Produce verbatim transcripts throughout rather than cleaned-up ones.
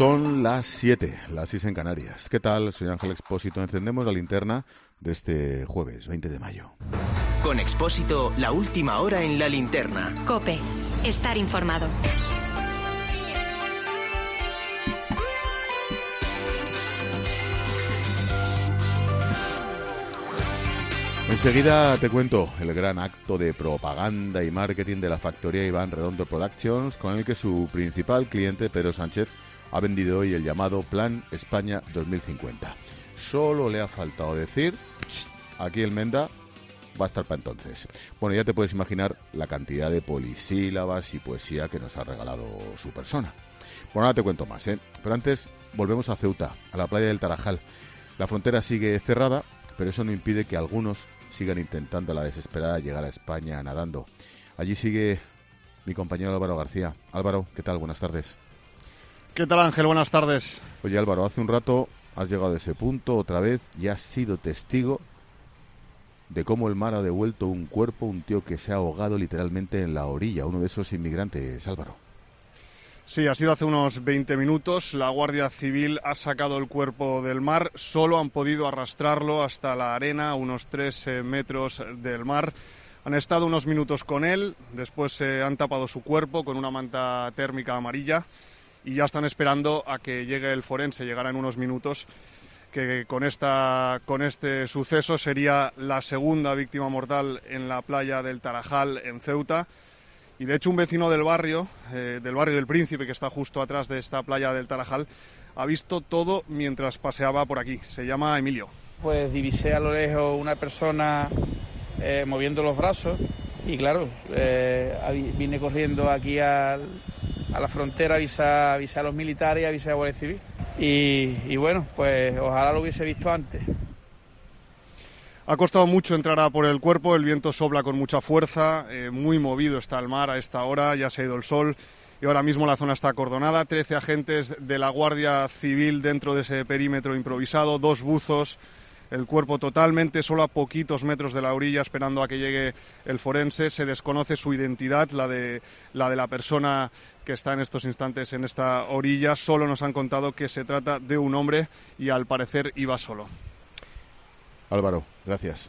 Son las siete, las seis en Canarias. ¿Qué tal? Soy Ángel Expósito. Encendemos la linterna de este jueves veinte de mayo. Con Expósito, la última hora en la linterna. COPE. Estar informado. Enseguida te cuento el gran acto de propaganda y marketing de la factoría Iván Redondo Productions, con el que su principal cliente, Pedro Sánchez, ha vendido hoy el llamado Plan España dos mil cincuenta. Solo le ha faltado decir, aquí el Menda va a estar para entonces. Bueno, ya te puedes imaginar la cantidad de polisílabas y poesía que nos ha regalado su persona. Bueno, ahora te cuento más, ¿eh? Pero antes volvemos a Ceuta, a la playa del Tarajal. La frontera sigue cerrada, pero eso no impide que algunos sigan intentando a la desesperada llegar a España nadando. Allí sigue mi compañero Álvaro García. Álvaro, ¿qué tal? Buenas tardes. ¿Qué tal, Ángel? Buenas tardes. Oye, Álvaro, hace un rato has llegado a ese punto otra vez y has sido testigo de cómo el mar ha devuelto un cuerpo, un tío que se ha ahogado literalmente en la orilla, uno de esos inmigrantes, Álvaro. Sí, ha sido hace unos veinte minutos. La Guardia Civil ha sacado el cuerpo del mar. Solo han podido arrastrarlo hasta la arena, a unos tres eh, metros del mar. Han estado unos minutos con él, después eh, han tapado su cuerpo con una manta térmica amarilla y ya están esperando a que llegue el forense. Llegará en unos minutos, que con, esta, con este suceso sería la segunda víctima mortal en la playa del Tarajal, en Ceuta. Y de hecho un vecino del barrio, eh, del barrio del Príncipe, que está justo atrás de esta playa del Tarajal, ha visto todo mientras paseaba por aquí. Se llama Emilio. Pues divisé a lo lejos una persona eh, moviendo los brazos y claro, eh, vine corriendo aquí al, a la frontera a avisar, avisar a los militares y avisar a la Guardia Civil. Y, y bueno, pues ojalá lo hubiese visto antes. Ha costado mucho entrar a por el cuerpo, el viento sopla con mucha fuerza, eh, muy movido está el mar a esta hora, ya se ha ido el sol y ahora mismo la zona está acordonada. trece agentes de la Guardia Civil dentro de ese perímetro improvisado, dos buzos, el cuerpo totalmente solo a poquitos metros de la orilla esperando a que llegue el forense. Se desconoce su identidad, la de la, de la persona que está en estos instantes en esta orilla. Solo nos han contado que se trata de un hombre y al parecer iba solo. Álvaro, gracias.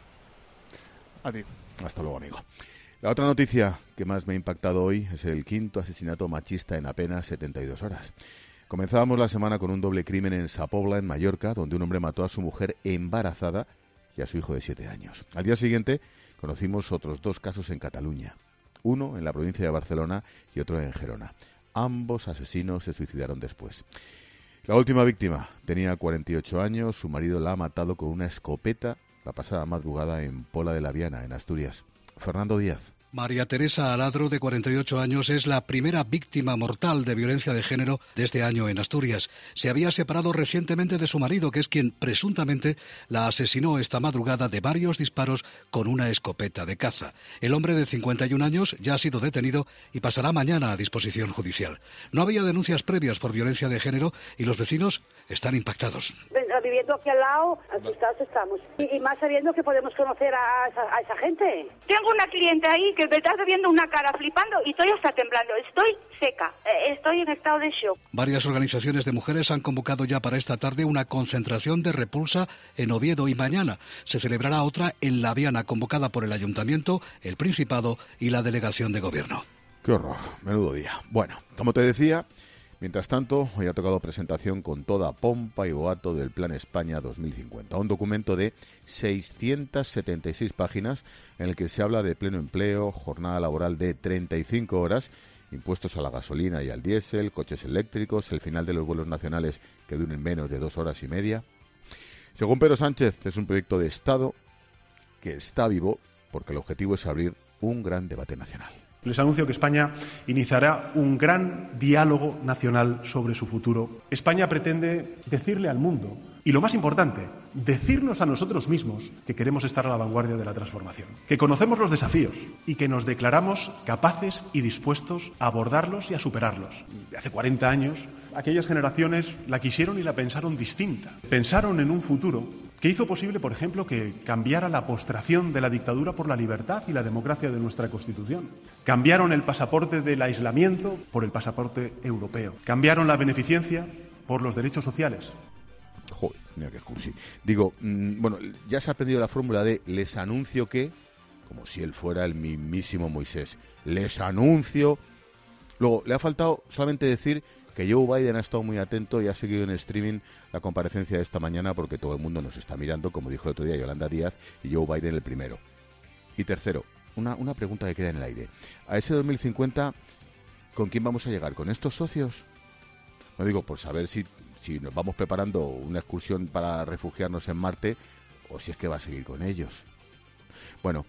A ti. Hasta luego, amigo. La otra noticia que más me ha impactado hoy es el quinto asesinato machista en apenas setenta y dos horas. Comenzábamos la semana con un doble crimen en Sa Pobla, en Mallorca, donde un hombre mató a su mujer embarazada y a su hijo de siete años. Al día siguiente conocimos otros dos casos en Cataluña, uno en la provincia de Barcelona y otro en Gerona. Ambos asesinos se suicidaron después. La última víctima tenía cuarenta y ocho años, su marido la ha matado con una escopeta la pasada madrugada en Pola de la Viana, en Asturias. Fernando Díaz. María Teresa Aladro, de cuarenta y ocho años, es la primera víctima mortal de violencia de género de este año en Asturias. Se había separado recientemente de su marido, que es quien presuntamente la asesinó esta madrugada de varios disparos con una escopeta de caza. El hombre de cincuenta y un años ya ha sido detenido y pasará mañana a disposición judicial. No había denuncias previas por violencia de género y los vecinos están impactados. Viviendo aquí al lado, asustados estamos. Y, y más sabiendo que podemos conocer a esa, a esa gente. Tengo una cliente ahí que me está viendo una cara flipando y estoy hasta temblando. Estoy seca. Estoy en estado de shock. Varias organizaciones de mujeres han convocado ya para esta tarde una concentración de repulsa en Oviedo y mañana se celebrará otra en La Viana, convocada por el Ayuntamiento, el Principado y la Delegación de Gobierno. ¡Qué horror! Menudo día. Bueno, como te decía, mientras tanto, hoy ha tocado presentación con toda pompa y boato del Plan España dos mil cincuenta, un documento de seiscientas setenta y seis páginas en el que se habla de pleno empleo, jornada laboral de treinta y cinco horas, impuestos a la gasolina y al diésel, coches eléctricos, el final de los vuelos nacionales que duren menos de dos horas y media. Según Pedro Sánchez, es un proyecto de Estado que está vivo porque el objetivo es abrir un gran debate nacional. Les anuncio que España iniciará un gran diálogo nacional sobre su futuro. España pretende decirle al mundo, y lo más importante, decirnos a nosotros mismos que queremos estar a la vanguardia de la transformación, que conocemos los desafíos y que nos declaramos capaces y dispuestos a abordarlos y a superarlos. De hace cuarenta años, aquellas generaciones la quisieron y la pensaron distinta. Pensaron en un futuro que hizo posible, por ejemplo, que cambiara la postración de la dictadura por la libertad y la democracia de nuestra Constitución. Cambiaron el pasaporte del aislamiento por el pasaporte europeo. Cambiaron la beneficencia por los derechos sociales. Joder, mira qué cursi. Digo, mmm, bueno, ya se ha aprendido la fórmula de les anuncio que, como si él fuera el mismísimo Moisés. Les anuncio. Luego, le ha faltado solamente decir que Joe Biden ha estado muy atento y ha seguido en streaming la comparecencia de esta mañana porque todo el mundo nos está mirando, como dijo el otro día Yolanda Díaz, y Joe Biden el primero. Y tercero, una, una pregunta que queda en el aire. A ese dos mil cincuenta, ¿con quién vamos a llegar? ¿Con estos socios? No digo por saber si, si nos vamos preparando una excursión para refugiarnos en Marte o si es que va a seguir con ellos. Bueno,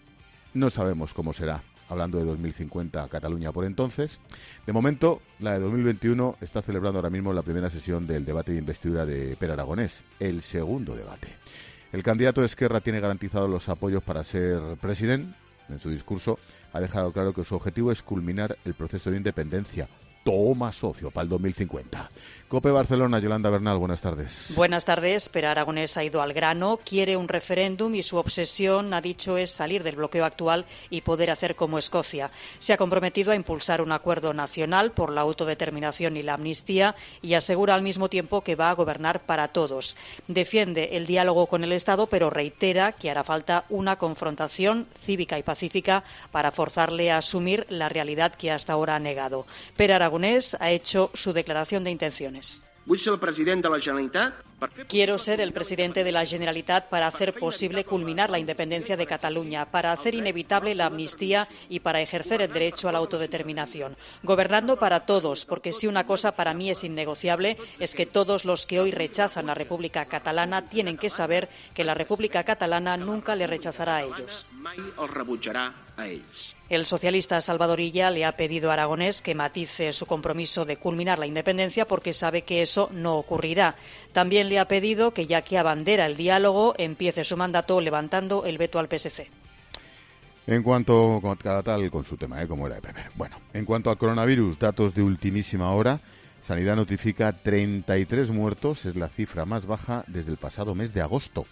no sabemos cómo será. Hablando de dos mil cincuenta, Cataluña por entonces. De momento, la de dos mil veintiuno está celebrando ahora mismo la primera sesión del debate de investidura de Pere Aragonés, el segundo debate. El candidato de Esquerra tiene garantizados los apoyos para ser presidente. En su discurso ha dejado claro que su objetivo es culminar el proceso de independencia. Toma socio para el dos mil cincuenta. COPE Barcelona, Yolanda Bernal, buenas tardes. Buenas tardes. Pere Aragonés ha ido al grano, quiere un referéndum y su obsesión, ha dicho, es salir del bloqueo actual y poder hacer como Escocia. Se ha comprometido a impulsar un acuerdo nacional por la autodeterminación y la amnistía y asegura al mismo tiempo que va a gobernar para todos. Defiende el diálogo con el Estado, pero reitera que hará falta una confrontación cívica y pacífica para forzarle a asumir la realidad que hasta ahora ha negado. Pere Aragonés ha hecho su declaración de intenciones. Vull ser el president de la Generalitat. Quiero ser el presidente de la Generalitat para hacer posible culminar la independencia de Cataluña, para hacer inevitable la amnistía y para ejercer el derecho a la autodeterminación. Gobernando para todos, porque si una cosa para mí es innegociable, es que todos los que hoy rechazan la República Catalana tienen que saber que la República Catalana nunca le rechazará a ellos. Mai els rebutjarà a ells. El socialista Salvador Illa le ha pedido a Aragonés que matice su compromiso de culminar la independencia porque sabe que eso no ocurrirá. También le ha pedido que, ya que abandera el diálogo, empiece su mandato levantando el veto al P S C. En cuanto, cada tal con su tema, ¿eh? Como era de Pepe. Bueno, en cuanto al coronavirus, datos de ultimísima hora. Sanidad notifica treinta y tres muertos, es la cifra más baja desde el pasado mes de agosto.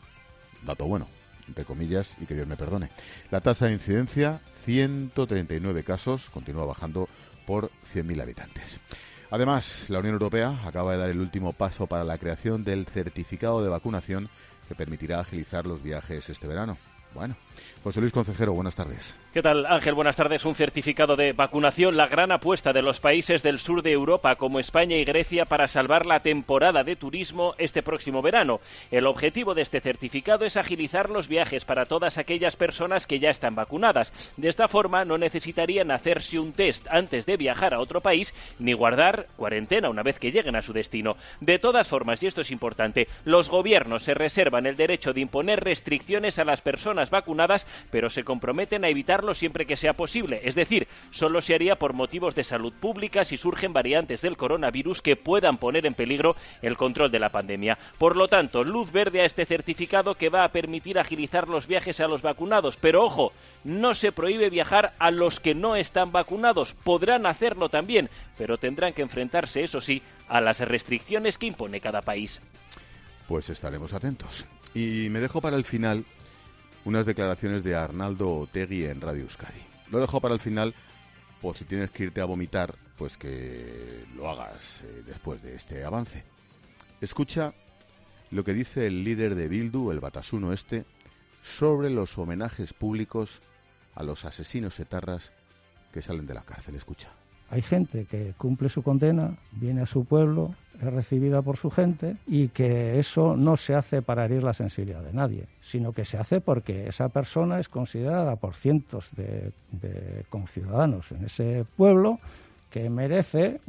Dato bueno, entre comillas, y que Dios me perdone. La tasa de incidencia, ciento treinta y nueve casos, continúa bajando por cien mil habitantes. Además, la Unión Europea acaba de dar el último paso para la creación del certificado de vacunación que permitirá agilizar los viajes este verano. Bueno, José Luis Concejero, buenas tardes. ¿Qué tal, Ángel? Buenas tardes. Un certificado de vacunación, la gran apuesta de los países del sur de Europa, como España y Grecia, para salvar la temporada de turismo este próximo verano. El objetivo de este certificado es agilizar los viajes para todas aquellas personas que ya están vacunadas. De esta forma, no necesitarían hacerse un test antes de viajar a otro país, ni guardar cuarentena una vez que lleguen a su destino. De todas formas, y esto es importante, los gobiernos se reservan el derecho de imponer restricciones a las personas vacunadas, pero se comprometen a evitar siempre que sea posible, es decir, solo se haría por motivos de salud pública si surgen variantes del coronavirus que puedan poner en peligro el control de la pandemia. Por lo tanto, luz verde a este certificado que va a permitir agilizar los viajes a los vacunados, pero ojo, no se prohíbe viajar a los que no están vacunados, podrán hacerlo también, pero tendrán que enfrentarse, eso sí, a las restricciones que impone cada país. Pues estaremos atentos. Y me dejo para el final unas declaraciones de Arnaldo Otegi en Radio Euskadi. Lo dejo para el final, por si tienes que irte a vomitar, pues que lo hagas eh, después de este avance. Escucha lo que dice el líder de Bildu, el Batasuno este, sobre los homenajes públicos a los asesinos etarras que salen de la cárcel. Escucha. Hay gente que cumple su condena, viene a su pueblo, es recibida por su gente y que eso no se hace para herir la sensibilidad de nadie, sino que se hace porque esa persona es considerada por cientos de, de conciudadanos en ese pueblo que merece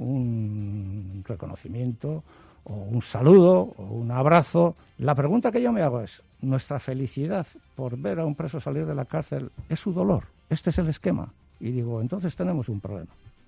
un reconocimiento o un saludo o un abrazo. La pregunta que yo me hago es, ¿nuestra felicidad por ver a un preso salir de la cárcel es su dolor? Este es el esquema. Y digo, entonces tenemos un problema.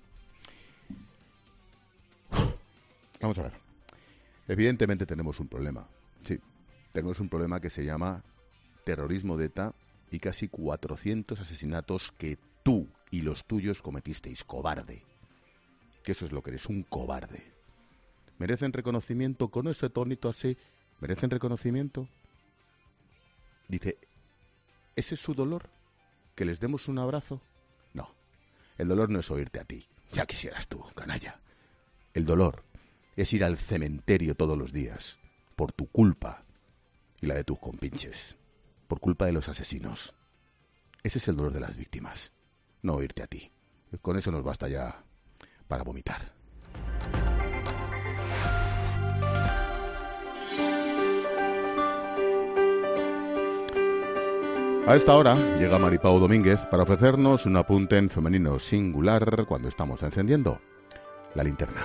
Vamos a ver. Evidentemente tenemos un problema. Sí, tenemos un problema que se llama terrorismo de ETA y casi cuatrocientos asesinatos que tú y los tuyos cometisteis, cobarde. Que eso es lo que eres, un cobarde. ¿Merecen reconocimiento con ese tonito así? ¿Merecen reconocimiento? Dice, ¿ese es su dolor? ¿Que les demos un abrazo? No, el dolor no es oírte a ti. Ya quisieras tú, canalla. El dolor es ir al cementerio todos los días, por tu culpa y la de tus compinches, por culpa de los asesinos. Ese es el dolor de las víctimas, no oírte a ti. Con eso nos basta ya para vomitar. A esta hora llega Maripau Domínguez para ofrecernos un apunte en femenino singular cuando estamos encendiendo la linterna.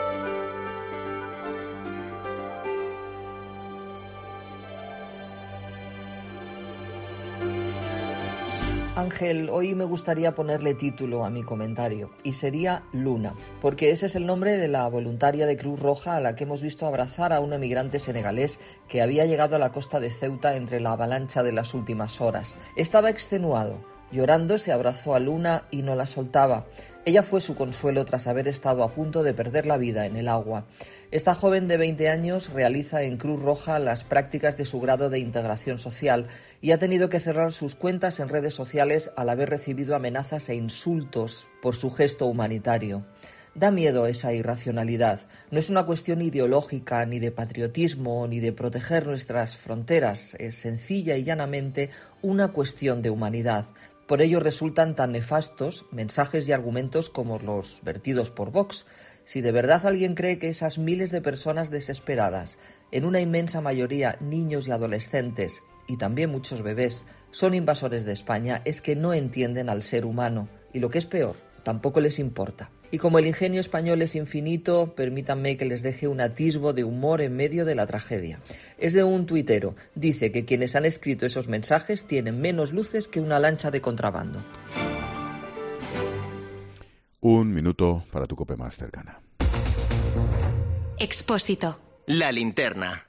Ángel, hoy me gustaría ponerle título a mi comentario, y sería Luna, porque ese es el nombre de la voluntaria de Cruz Roja a la que hemos visto abrazar a un emigrante senegalés que había llegado a la costa de Ceuta entre la avalancha de las últimas horas. Estaba extenuado. Llorando se abrazó a Luna y no la soltaba. Ella fue su consuelo tras haber estado a punto de perder la vida en el agua. Esta joven de veinte años realiza en Cruz Roja las prácticas de su grado de integración social y ha tenido que cerrar sus cuentas en redes sociales al haber recibido amenazas e insultos por su gesto humanitario. Da miedo esa irracionalidad. No es una cuestión ideológica, ni de patriotismo, ni de proteger nuestras fronteras. Es sencilla y llanamente una cuestión de humanidad. Por ello resultan tan nefastos mensajes y argumentos como los vertidos por Vox. Si de verdad alguien cree que esas miles de personas desesperadas, en una inmensa mayoría niños y adolescentes, y también muchos bebés, son invasores de España, es que no entienden al ser humano. Y lo que es peor, tampoco les importa. Y como el ingenio español es infinito, permítanme que les deje un atisbo de humor en medio de la tragedia. Es de un tuitero. Dice que quienes han escrito esos mensajes tienen menos luces que una lancha de contrabando. Un minuto para tu cope más cercana. Expósito. La linterna.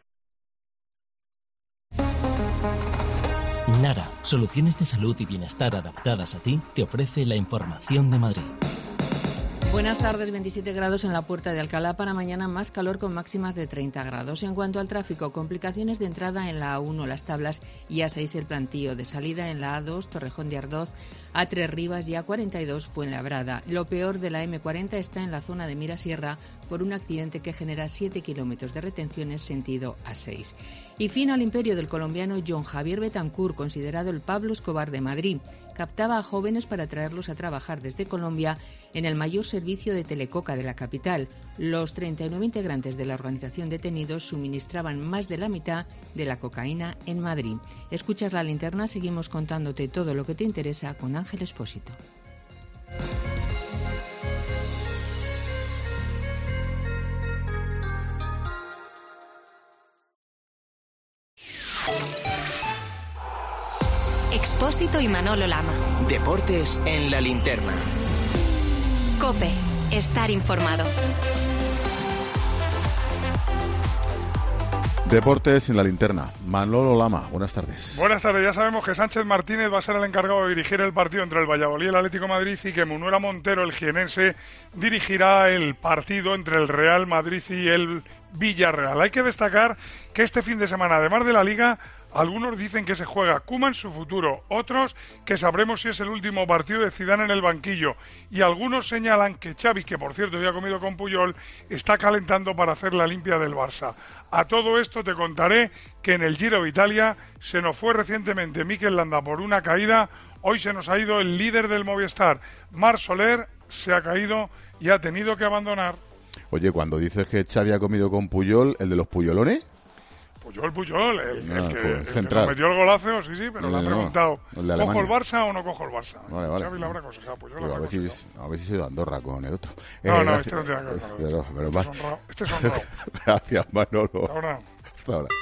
Nara, soluciones de salud y bienestar adaptadas a ti, te ofrece la información de Madrid. Buenas tardes, veintisiete grados en la Puerta de Alcalá para mañana, más calor con máximas de treinta grados. En cuanto al tráfico, complicaciones de entrada en la A uno, Las Tablas, y A seis, El Plantío, de salida en la A dos, Torrejón de Ardoz, A tres, Rivas, y A cuarenta y dos, Fuenlabrada. Lo peor de la eme cuarenta está en la zona de Mirasierra por un accidente que genera siete kilómetros de retenciones sentido A seis. Y fin al imperio del colombiano John Javier Betancourt, considerado el Pablo Escobar de Madrid. Captaba a jóvenes para traerlos a trabajar desde Colombia en el mayor servicio de telecoca de la capital. Los treinta y nueve integrantes de la organización detenidos suministraban más de la mitad de la cocaína en Madrid. Escuchas La Linterna, seguimos contándote todo lo que te interesa con Ángel Expósito. Expósito y Manolo Lama. Deportes en La Linterna. COPE. Estar informado. Deportes en La Linterna. Manolo Lama, buenas tardes. Buenas tardes. Ya sabemos que Sánchez Martínez va a ser el encargado de dirigir el partido entre el Valladolid y el Atlético de Madrid y que Munuera Montero, el jienense, dirigirá el partido entre el Real Madrid y el Villarreal. Hay que destacar que este fin de semana, además de la Liga, algunos dicen que se juega Koeman su futuro, otros que sabremos si es el último partido de Zidane en el banquillo, y algunos señalan que Xavi, que por cierto ya ha comido con Puyol, está calentando para hacer la limpia del Barça. A todo esto te contaré que en el Giro de Italia se nos fue recientemente Mikel Landa por una caída, hoy se nos ha ido el líder del Movistar, Marc Soler, se ha caído y ha tenido que abandonar. Oye, cuando dices que Xavi ha comido con Puyol, ¿el de los Puyolones? Puyol, Puyol, el, no, el, que, el que nos metió el golazo, sí, sí, pero no, le ha preguntado, no, el ¿cojo el Barça o no cojo el Barça? Vale, vale. Xavi la habrá aconsejado, Puyol Digo, la a, ver si, a ver si soy de Andorra con el otro. No, eh, no, gracias, este no tiene que ver con el pero, otro. pero Este es honrado. Este es honrado. Gracias, Manolo. Hasta ahora. Hasta ahora.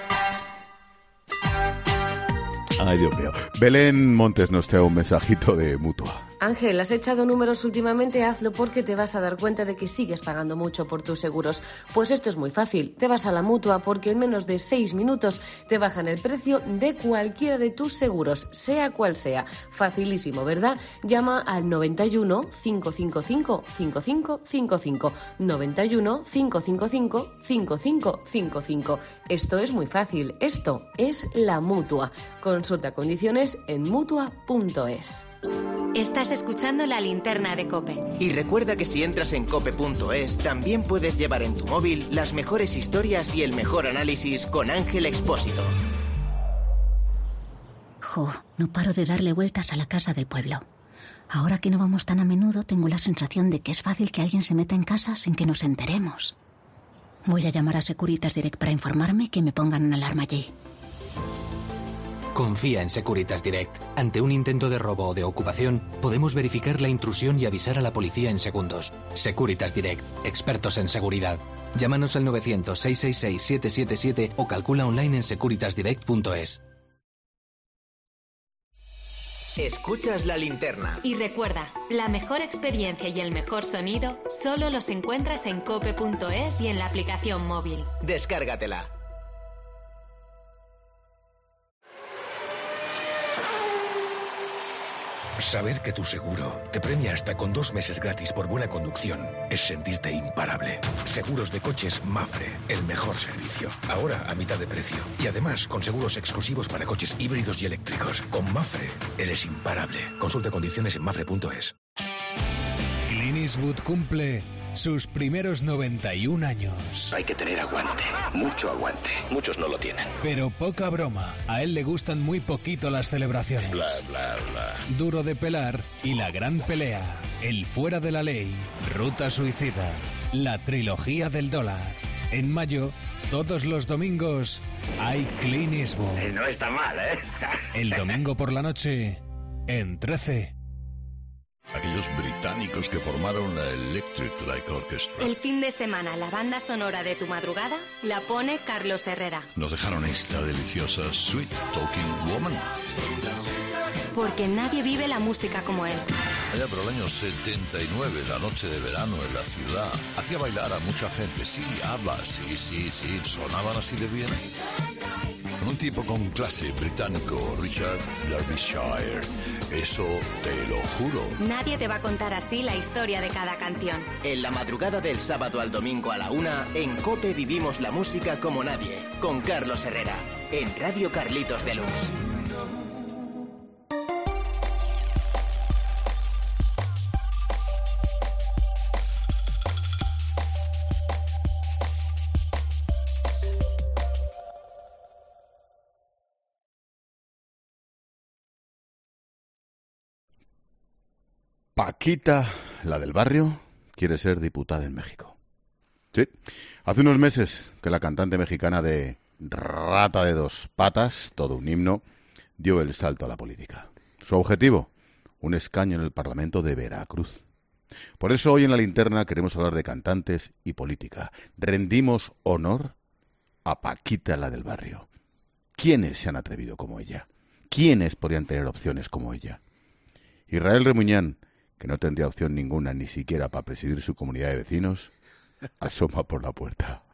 Ay, Dios mío. Belén Montes nos trae un mensajito de Mutua. Ángel, ¿has echado números últimamente? Hazlo porque te vas a dar cuenta de que sigues pagando mucho por tus seguros. Pues esto es muy fácil. Te vas a la Mutua porque en menos de seis minutos te bajan el precio de cualquiera de tus seguros, sea cual sea. Facilísimo, ¿verdad? Llama al noventa y uno, cinco cinco cinco, cinco cinco cinco cinco. noventa y uno, cinco cinco cinco, cinco cinco cinco cinco. Esto es muy fácil. Esto es la Mutua. Consulta condiciones en mutua punto es. Estás escuchando La Linterna de COPE. Y recuerda que si entras en cope punto es, también puedes llevar en tu móvil las mejores historias y el mejor análisis con Ángel Expósito. Jo, no paro de darle vueltas a la casa del pueblo. Ahora que no vamos tan a menudo, tengo la sensación de que es fácil que alguien se meta en casa sin que nos enteremos. Voy a llamar a Securitas Direct para informarme y que me pongan una alarma allí. Confía en Securitas Direct. Ante un intento de robo o de ocupación, podemos verificar la intrusión y avisar a la policía en segundos. Securitas Direct, expertos en seguridad. Llámanos al novecientos, seiscientos sesenta y seis, siete siete siete o calcula online en securitas direct punto es. Escuchas La Linterna. Y recuerda, la mejor experiencia y el mejor sonido solo los encuentras en cope punto es y en la aplicación móvil. Descárgatela. Saber que tu seguro te premia hasta con dos meses gratis por buena conducción es sentirte imparable. Seguros de coches Mafre, el mejor servicio. Ahora a mitad de precio. Y además con seguros exclusivos para coches híbridos y eléctricos. Con Mafre eres imparable. Consulta condiciones en mafre punto es. Clint Eastwood cumple sus primeros noventa y un años. Hay que tener aguante, mucho aguante. Muchos no lo tienen. Pero poca broma, a él le gustan muy poquito las celebraciones. Bla, bla, bla. Duro de pelar y la gran pelea. El fuera de la ley, Ruta Suicida, la trilogía del dólar. En mayo, todos los domingos, hay Clint Eastwood. No está mal, ¿eh? El domingo por la noche, en trece. Aquellos británicos que formaron la Electric Light Orchestra. El fin de semana, la banda sonora de tu madrugada la pone Carlos Herrera. Nos dejaron esta deliciosa Sweet Talking Woman. Porque nadie vive la música como él. Allá por el año setenta y nueve, la noche de verano en la ciudad, hacía bailar a mucha gente. Sí, habla, sí, sí, sí, sonaban así de bien. Un tipo con clase británico, Richard Derbyshire. Eso te lo juro. Nadie te va a contar así la historia de cada canción. En la madrugada del sábado al domingo a la una, en COPE vivimos la música como nadie. Con Carlos Herrera, en Radio Carlitos Deluxe. Paquita, la del barrio, quiere ser diputada en México. Sí, hace unos meses que la cantante mexicana de Rata de dos patas, todo un himno, dio el salto a la política. Su objetivo, un escaño en el Parlamento de Veracruz. Por eso hoy en La Linterna queremos hablar de cantantes y política. Rendimos honor a Paquita, la del barrio. ¿Quiénes se han atrevido como ella? ¿Quiénes podrían tener opciones como ella? Israel Remuñán, que no tendría opción ninguna ni siquiera para presidir su comunidad de vecinos, asoma por la puerta.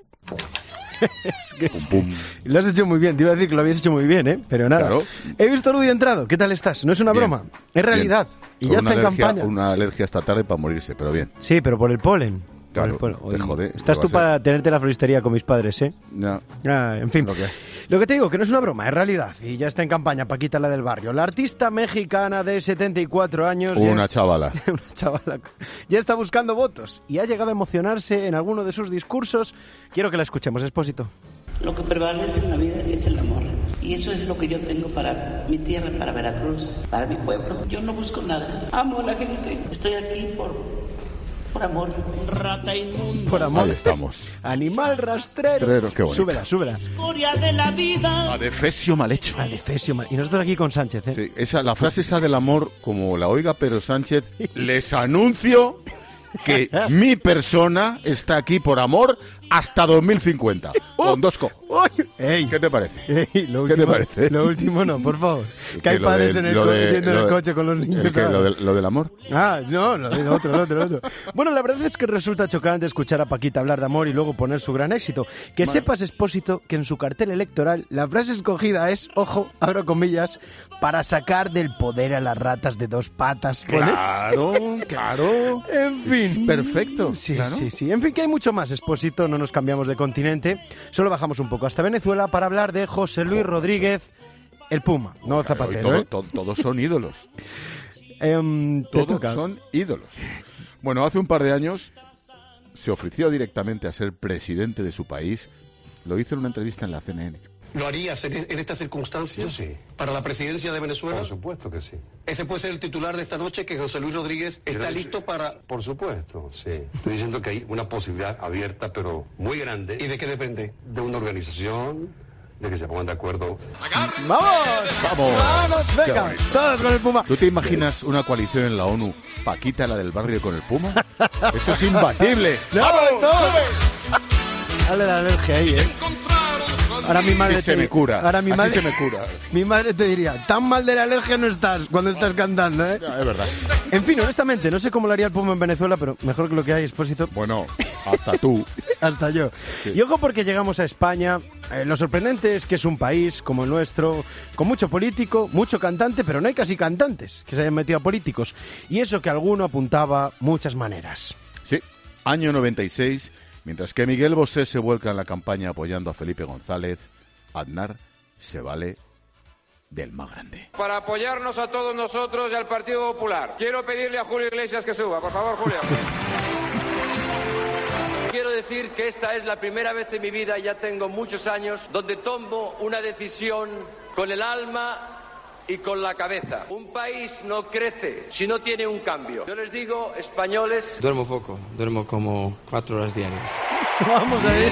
Es que pum, pum. Lo has hecho muy bien, te iba a decir que lo habías hecho muy bien, ¿eh? Pero nada. Claro. He visto a Rudy entrado, ¿qué tal estás? No es una bien, broma, es realidad. Bien. Y Con ya está en alergia, campaña. Una alergia esta tarde para morirse, pero bien. Sí, pero por el polen. Claro, por el polen. te jode. Estás tú para tenerte la floristería con mis padres, ¿eh? No. Ah, en fin. Lo que... Lo que te digo, que no es una broma, es realidad. Y ya está en campaña Paquita, la del barrio. La artista mexicana de setenta y cuatro años... Una es... chavala. una chavala. Ya está buscando votos y ha llegado a emocionarse en alguno de sus discursos. Quiero que la escuchemos, Expósito. Lo que prevalece en la vida es el amor. Y eso es lo que yo tengo para mi tierra, para Veracruz, para mi pueblo. Yo no busco nada. Amo a la gente. Estoy aquí por... Por amor, rata inmunda. Por amor. Ahí estamos. Animal rastrero. Rastrero, qué bonito. Súbela, súbela. Historia de la vida. Adefesio mal hecho. Adefesio mal... Y nosotros aquí con Sánchez, ¿eh? Sí, esa, la frase esa del amor, como la oiga Pedro Sánchez, les anuncio que mi persona está aquí por amor hasta dos mil cincuenta. Oh, con dos co. Ey, ¿Qué te parece? Ey, lo ¿Qué último, te parece? Lo último no, por favor. Que, que hay lo padres de, en el, lo co de, yendo en el de, coche con los niños. ¿Qué, lo, de, ¿Lo del amor? Ah, no, lo del otro, lo otro, lo otro. Bueno, la verdad es que resulta chocante escuchar a Paquita hablar de amor y luego poner su gran éxito. Que vale. Sepas, Expósito, que en su cartel electoral la frase escogida es, ojo, abro comillas, para sacar del poder a las ratas de dos patas. ¿Pone? Claro, claro. En fin. Perfecto. Sí, claro. sí, sí. En fin, que hay mucho más, Expósito, no nos cambiamos de continente. Solo bajamos un poco hasta Venezuela para hablar de José Luis Rodríguez, el Puma, no Zapatero. Todo, ¿eh? todo, todos son ídolos. Eh, Todos son ídolos. Bueno, hace un par de años se ofreció directamente a ser presidente de su país. Lo hizo en una entrevista en la C N N. ¿Lo harías en, en estas circunstancias? Yo sí. ¿Para la presidencia de Venezuela? Por supuesto que sí. ¿Ese puede ser el titular de esta noche, que José Luis Rodríguez está Pero, listo para...? Por supuesto, sí. Estoy diciendo que hay una posibilidad abierta, pero muy grande. ¿Y de qué depende? De una organización, de que se pongan de acuerdo. ¡Vamos! ¡Vamos! ¡Vamos! Venga, todos con el Puma. ¿Tú te imaginas una coalición en la ONU, Paquita, la del barrio, con el Puma? ¡Eso es imbatible! ¡No, no! Dale la alergia ahí, ¿eh? Ahora mi madre Así se te, me cura. Ahora mi Así madre, se me cura. Mi madre te diría, tan mal de la alergia no estás cuando estás cantando, ¿eh? Ya, es verdad. En fin, honestamente, no sé cómo lo haría el Puma en Venezuela, pero mejor que lo que hay, Expósito. Bueno, hasta tú. Hasta yo. Sí. Y ojo porque llegamos a España. Eh, lo sorprendente es que es un país como el nuestro, con mucho político, mucho cantante, pero no hay casi cantantes que se hayan metido a políticos. Y eso que alguno apuntaba muchas maneras. Sí, año noventa y seis, mientras que Miguel Bosé se vuelca en la campaña apoyando a Felipe González, Aznar se vale del más grande. Para apoyarnos a todos nosotros y al Partido Popular, quiero pedirle a Julio Iglesias que suba. Por favor, Julio. Quiero decir que esta es la primera vez en mi vida, ya tengo muchos años, donde tomo una decisión con el alma y con la cabeza. Un país no crece si no tiene un cambio. Yo les digo, españoles... Duermo poco, duermo como cuatro horas diarias. Vamos a ver.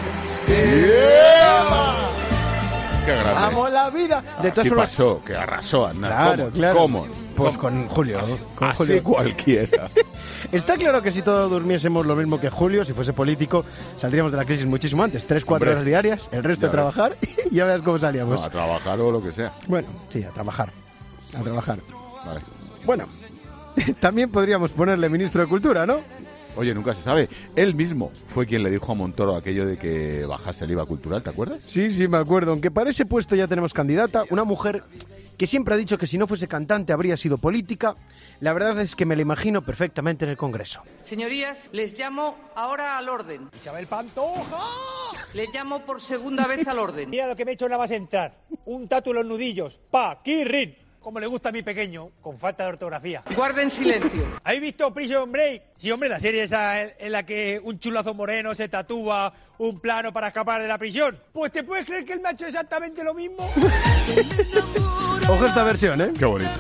¡Qué grande! ¡Amo la vida! De todas Así formas, pasó, que arrasó Aznar. Claro, ¿Cómo? claro. ¿Cómo? Pues con Julio. Con Así Julio. cualquiera. Está claro que si todos durmiésemos lo mismo que Julio, si fuese político, saldríamos de la crisis muchísimo antes. Tres, cuatro Hombre, horas diarias, el resto ya a trabajar y ya verás cómo salíamos. No, a trabajar o lo que sea. Bueno, sí, a trabajar. A trabajar. Vale. Bueno, también podríamos ponerle ministro de Cultura, ¿no? Oye, nunca se sabe. Él mismo fue quien le dijo a Montoro aquello de que bajase el I V A cultural, ¿te acuerdas? Sí, sí, me acuerdo. Aunque para ese puesto ya tenemos candidata, una mujer que siempre ha dicho que si no fuese cantante habría sido política. La verdad es que me la imagino perfectamente en el Congreso. Señorías, les llamo ahora al orden. ¡Isabel Pantoja! Les llamo por segunda vez al orden. Mira lo que me he hecho nada más entrar. Un tatu en los nudillos. Pa, Kirrin. Como le gusta a mi pequeño, con falta de ortografía. Guarden silencio. ¿Habéis visto Prison Break? Sí, hombre, la serie esa en, en la que un chulazo moreno se tatúa un plano para escapar de la prisión. Pues te puedes creer que él me ha hecho exactamente lo mismo. Ojo esta versión, ¿eh? Qué bonito.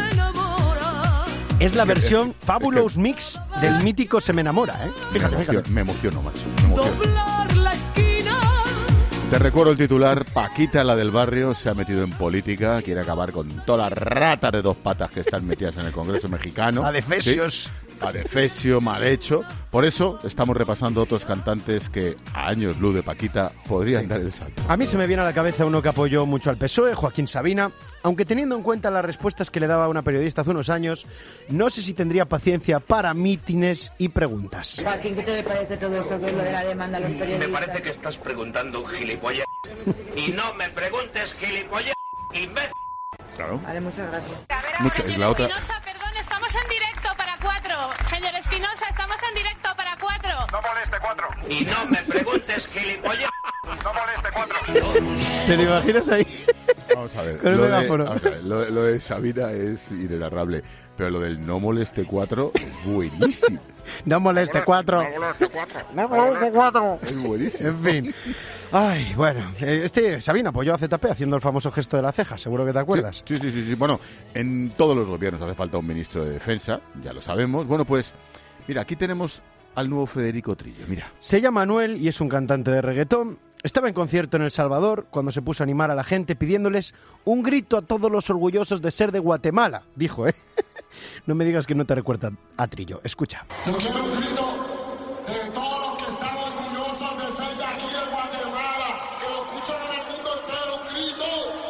Es la versión Fabulous Mix del mítico Se me enamora, ¿eh? Fíjate, me, fíjate. emociono, me emociono, macho. Me emociono. Te recuerdo el titular: Paquita, la del barrio, se ha metido en política, quiere acabar con todas las ratas de dos patas que están metidas en el Congreso mexicano. Adefesios. ¿Sí? Adefesio, mal hecho. Por eso estamos repasando otros cantantes que a años luz de Paquita podrían Sí. dar el salto. A mí se me viene a la cabeza uno que apoyó mucho al P S O E, Joaquín Sabina, aunque teniendo en cuenta las respuestas que le daba una periodista hace unos años, no sé si tendría paciencia para mítines y preguntas. Joaquín, ¿qué te parece todo esto que es lo de la demanda a los periodistas? Me parece que estás preguntando un gilipollas. Y no me preguntes gilipollas, imbécil. Claro. Vale, muchas gracias. Mucha, es la otra. Espinosa, perdón, estamos en directo para cuatro. Señor Espinosa, estamos en directo para cuatro. No moleste cuatro. Y no me preguntes gilipollas. No moleste cuatro. ¿Te lo imaginas ahí? Vamos a ver. Con el lo, de, megáfono. vamos a ver lo, lo de Sabina es inenarrable. Pero lo del no moleste cuatro es buenísimo. No moleste cuatro. No moleste cuatro. Es buenísimo. En fin. Ay, bueno, eh, este Sabina apoyó a Z P haciendo el famoso gesto de la ceja, seguro que te acuerdas. Sí, sí, sí, sí. Bueno, en todos los gobiernos hace falta un ministro de defensa, ya lo sabemos. Bueno, pues, mira, aquí tenemos al nuevo Federico Trillo, mira. Se llama Manuel y es un cantante de reggaetón. Estaba en concierto en El Salvador cuando se puso a animar a la gente pidiéndoles un grito a todos los orgullosos de ser de Guatemala, dijo, ¿eh? No me digas que no te recuerda a Trillo. Escucha. Yo quiero un grito de todos los que están orgullosos de ser de aquí de Guatemala, que lo escuchen en el mundo entero, un grito.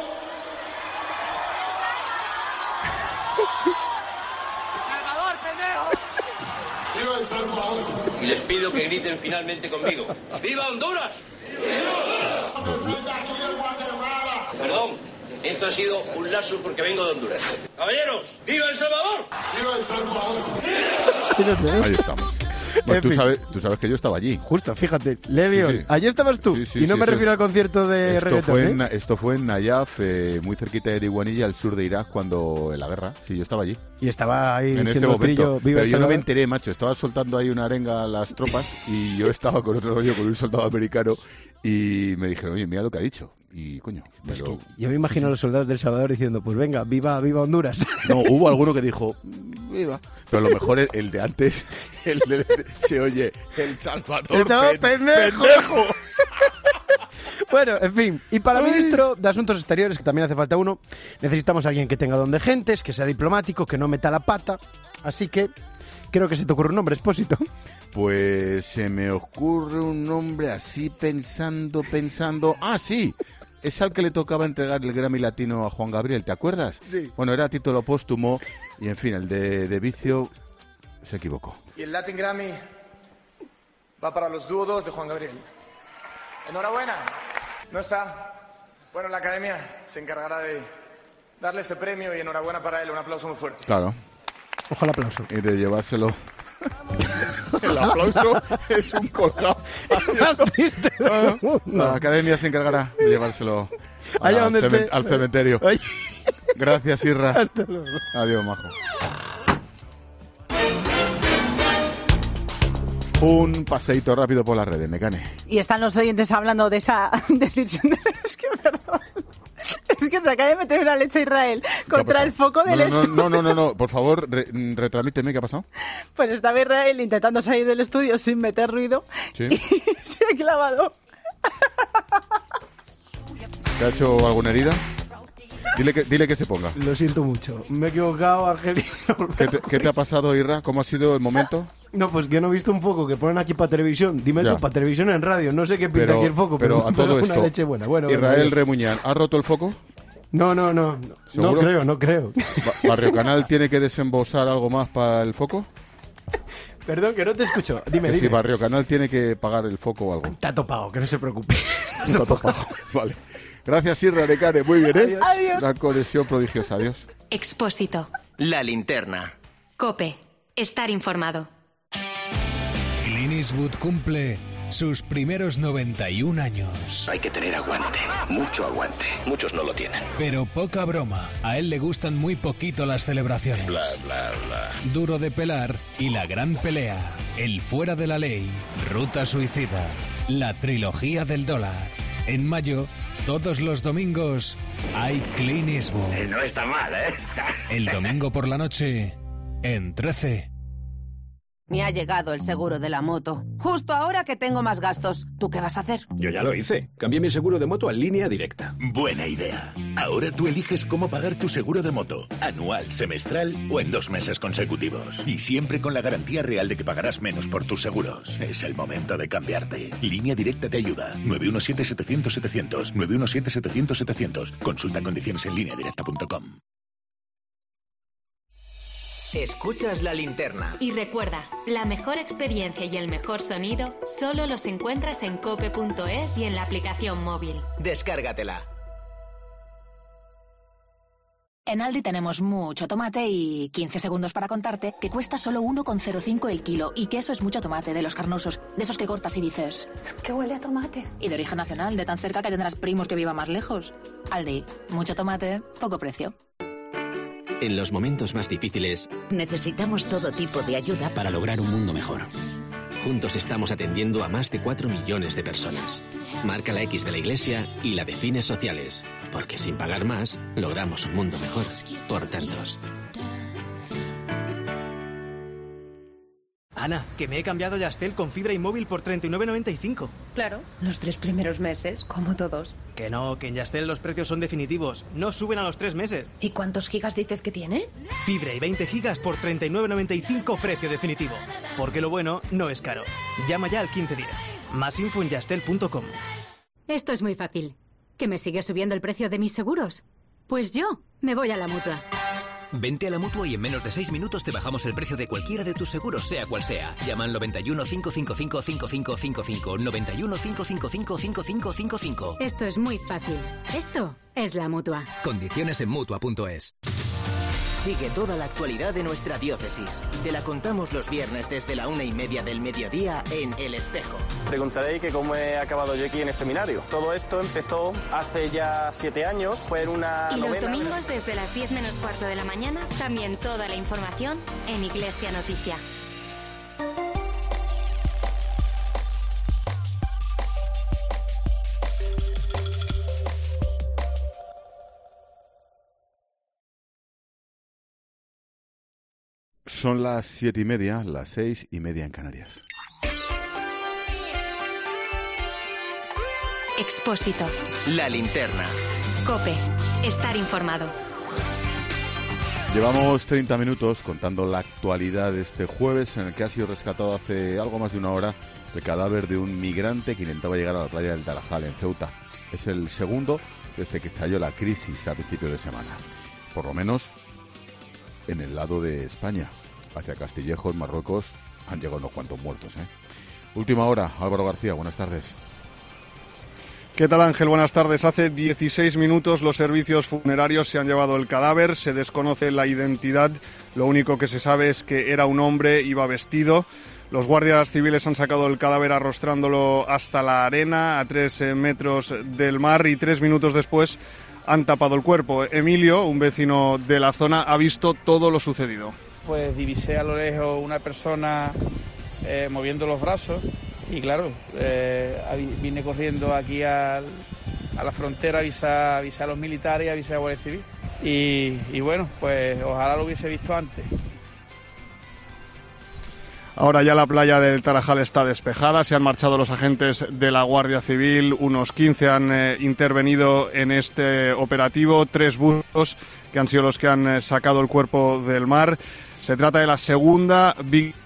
¡Salvador, pendejo! ¡Viva El Salvador! Y les pido que griten finalmente conmigo. ¡Viva Honduras! De ser de aquí de Guatemala. Perdón, esto ha sido un lapsus porque vengo de Honduras. Caballeros, ¡viva El Salvador! ¡Viva El Salvador! Ahí estamos. Bueno, tú, sabes, tú sabes que yo estaba allí. Justo, fíjate, Levión, sí, sí. Allí estabas tú, sí, sí, y no sí, me sí. refiero al concierto de esto reggaetón, fue ¿eh? en, Esto fue en Nayaf, eh, muy cerquita de Diwanilla, al sur de Irak, cuando en la guerra. Sí, yo estaba allí. Y estaba ahí en ese diciendo el momento. trillo, "Viva Pero El yo no me Salvador". enteré, macho. Estaba soltando ahí una arenga a las tropas y yo estaba con otro rollo, con un soldado americano, y me dijeron, oye, mira lo que ha dicho. Y, coño, me lo- Yo me imagino a los soldados del Salvador diciendo, pues venga, viva, viva Honduras. No, hubo alguno que dijo, viva. Pero a lo mejor el, el de antes, el de, se oye, El Salvador, El Salvador, pen- pendejo. pendejo. Bueno, en fin, y para ministro de Asuntos Exteriores, que también hace falta uno, necesitamos a alguien que tenga don de gentes, que sea diplomático, que no meta la pata. Así que creo que se te ocurre un nombre, Expósito. Pues se me ocurre un nombre así pensando, pensando... ¡Ah, sí! Es al que le tocaba entregar el Grammy Latino a Juan Gabriel, ¿te acuerdas? Sí. Bueno, era a título póstumo y, en fin, el de, de Vicio se equivocó. Y el Latin Grammy va para los dúos de Juan Gabriel. Enhorabuena. ¿No está? Bueno, la academia se encargará de darle este premio y enhorabuena para él. Un aplauso muy fuerte. Claro. Ojalá aplauso. Y de llevárselo... El aplauso es un colgado. Más triste del mundo. La academia se encargará de llevárselo a- Allá donde al, cemen- esté. al cementerio. Ay. Gracias, Irra. Hasta luego. Adiós, majo. Un paseíto rápido por las redes, Mecane. Y están los oyentes hablando de esa decisión de... Es que, perdón. Es que se acaba de meter una leche a Israel contra el foco del no, no, estudio. no, no, no, no, por favor, re- retramíteme, ¿qué ha pasado? Pues estaba Israel intentando salir del estudio sin meter ruido Sí. y se ha clavado. ¿Te ha hecho alguna herida? Dile que, dile que se ponga. Lo siento mucho. Me he equivocado, Angelino. ¿Qué te, qué te ha pasado, Irra? ¿Cómo ha sido el momento? No, pues que no he visto un foco que ponen aquí para televisión. Dime Ya. tú, para televisión en radio. No sé qué pinta Pero, aquí el foco, pero pero, a todo una esto, leche buena. Bueno, bueno, Israel adiós. Remuñán, ¿ha roto el foco? No, no, no. No, ¿Seguro? no creo, no creo. Ba- ¿Barrio Canal tiene que desembolsar algo más para el foco? Perdón, que no te escucho. Dime, Que si dime. Barrio Canal tiene que pagar el foco o algo. Está topado, que no se preocupe. Está topado. Vale. Gracias, Irra Necane. Muy bien, ¿eh? Adiós. Adiós. Una conexión prodigiosa. Adiós. Expósito. La linterna. Cope. Estar informado. Clint Eastwood cumple sus primeros noventa y un años. Hay que tener aguante, mucho aguante. Muchos no lo tienen. Pero poca broma, a él le gustan muy poquito las celebraciones. Bla, bla, bla. Duro de pelar y la gran pelea. El fuera de la ley. Ruta suicida. La trilogía del dólar. En mayo, todos los domingos, hay Clint Eastwood. No está mal, ¿eh? El domingo por la noche, en trece. Me ha llegado el seguro de la moto. Justo ahora que tengo más gastos. ¿Tú qué vas a hacer? Yo ya lo hice. Cambié mi seguro de moto a Línea Directa. Buena idea. Ahora tú eliges cómo pagar tu seguro de moto. Anual, semestral o en dos meses consecutivos. Y siempre con la garantía real de que pagarás menos por tus seguros. Es el momento de cambiarte. Línea Directa te ayuda. nueve uno siete, setecientos, setecientos. nueve uno siete, setecientos, setecientos. Consulta condiciones en línea directa punto com. Escuchas la linterna. Y recuerda, la mejor experiencia y el mejor sonido solo los encuentras en cope punto es y en la aplicación móvil. Descárgatela. En Aldi tenemos mucho tomate y quince segundos para contarte que cuesta solo uno con cero cinco el kilo y que eso es mucho tomate de los carnosos, de esos que cortas y dices Que huele a tomate. y de origen nacional, de tan cerca que tendrás primos que vivan más lejos. Aldi, mucho tomate, poco precio. En los momentos más difíciles, necesitamos todo tipo de ayuda para lograr un mundo mejor. Juntos estamos atendiendo a más de cuatro millones de personas. Marca la X de la Iglesia y la de fines sociales, porque sin pagar más, logramos un mundo mejor. Por tantos. Ana, que me he cambiado a Yastel con fibra y móvil por treinta y nueve noventa y cinco. Claro, los tres primeros meses, como todos. Que no, que en Yastel los precios son definitivos. No suben a los tres meses. ¿Y cuántos gigas dices que tiene? Fibra y veinte gigas por treinta y nueve noventa y cinco precio definitivo. Porque lo bueno no es caro. Llama ya al quince diez. Más info en yastel punto com. Esto es muy fácil. ¿Que me sigue subiendo el precio de mis seguros? Pues yo me voy a la Mutua. Vente a la Mutua y en menos de seis minutos te bajamos el precio de cualquiera de tus seguros, sea cual sea. Llama al noventa y uno, cinco cinco cinco, cinco cinco cinco cinco, noventa y uno, cinco cinco cinco, cinco cinco cinco cinco. Esto es muy fácil. Esto es la Mutua. Condiciones en Mutua punto es. Sigue toda la actualidad de nuestra diócesis. Te la contamos los viernes desde la una y media del mediodía en El Espejo. Preguntaréis que cómo he acabado yo aquí en el seminario. Todo esto empezó hace ya siete años, fue en una Y los novena. domingos desde las diez menos cuarto de la mañana, también toda la información en Iglesia Noticia. Son las siete y media, las seis y media en Canarias. Expósito. La linterna. COPE. Estar informado. Llevamos treinta minutos contando la actualidad de este jueves, en el que ha sido rescatado hace algo más de una hora el cadáver de un migrante que intentaba llegar a la playa del Tarajal, en Ceuta. Es el segundo desde que estalló la crisis a principios de semana. Por lo menos en el lado de España. Hacia Castillejos, Marruecos, han llegado unos cuantos muertos, ¿eh? Última hora, Álvaro García, buenas tardes. ¿Qué tal, Ángel? Buenas tardes. Hace dieciséis minutos los servicios funerarios se han llevado el cadáver, se desconoce la identidad, lo único que se sabe es que era un hombre, iba vestido. Los guardias civiles han sacado el cadáver arrostrándolo hasta la arena, a tres metros del mar, y tres minutos después han tapado el cuerpo. Emilio, un vecino de la zona, ha visto todo lo sucedido. Pues divisé a lo lejos una persona eh, moviendo los brazos y claro, eh, vine corriendo aquí al, a la frontera a avisar, avisar a los militares y avisar a la Guardia Civil. Y, y bueno, pues ojalá lo hubiese visto antes. Ahora ya la playa del Tarajal está despejada, se han marchado los agentes de la Guardia Civil, unos quince han eh, intervenido en este operativo, tres buzos que han sido los que han eh, sacado el cuerpo del mar. Se trata de la segunda víctima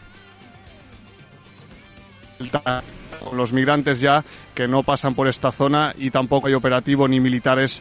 con los migrantes ya que no pasan por esta zona y tampoco hay operativo ni militares.